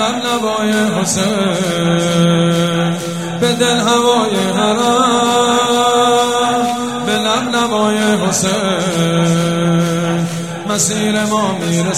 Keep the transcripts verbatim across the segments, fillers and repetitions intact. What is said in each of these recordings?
لبلبای حسین، به دل هوای حرم، به لبلبای حسین مسیر ما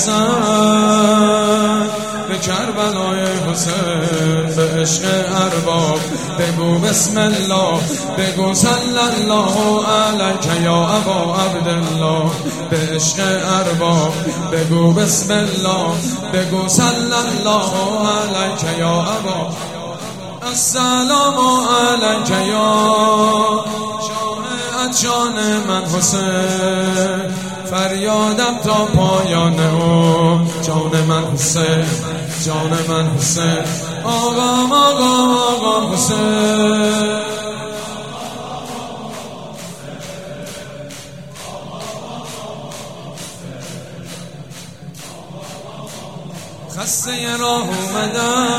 میرسن، به کربلای حسین به عشق ارباب. بگو بسم الله، بگو صلی الله علیک یا ابا عبدالله، به عشق ارباب. بگو بسم الله، بگو صلی الله علیک یا ابا. السلام علیک یا شاه ادشان من حسین، فریادم تا پایان عمر. جان من حسین، جان من حسین، آقام آقام آقام حسین. خسته راه اومدم،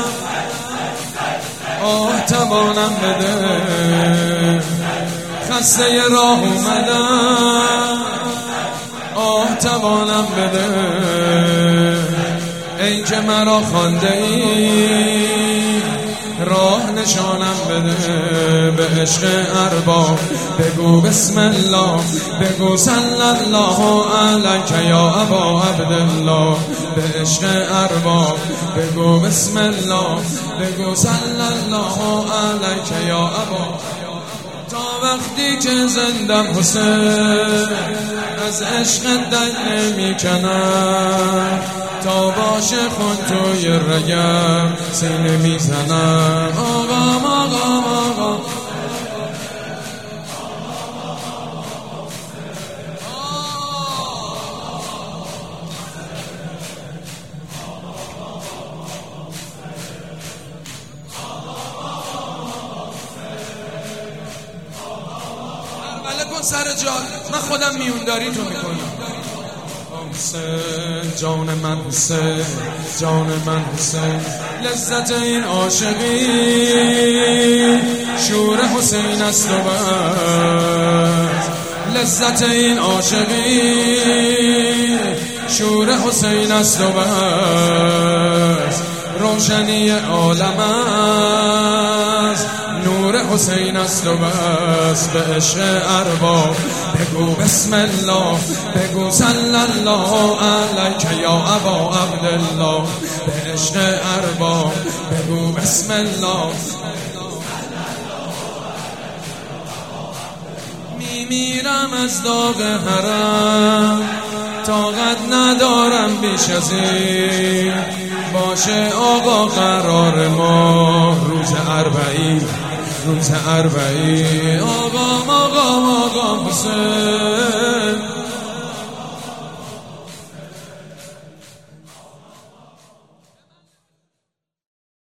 آه توانم بده. خسته راه اومدم، آه توانم بده. ای که مرا خوانده ای، راه نشانم بده. به عشق ارباب بگو بسم الله، بگو صلی الله علیک یا ابا عبدالله، به عشق ارباب. بگو بسم الله، بگو صلی الله علیک یا ابا. تا وقتی که زندم حسین، از عشق دل نمیکنم. تا باشه خون توی رگم سینه میزنم. آقام آقام آقام سر جان، من خودم میونداری تو میکنم. حسین جان من حسین، جان من حسین، لذت این عاشقی شور حسین است و بس. لذت این عاشقی شور حسین است و بس. روشنی عالم است، نور حسین است و بس. به عشق ارباب بگو بسم الله، بگو صلی الله علیک یا ابا عبدالله، به عشق ارباب. بگو بسم الله. میمیرم از داغ حرم، طاقت ندارم بیش از این. باشه آقا قرار ما روز اربعین، روز اربعین. آقام آقام آقام حسین.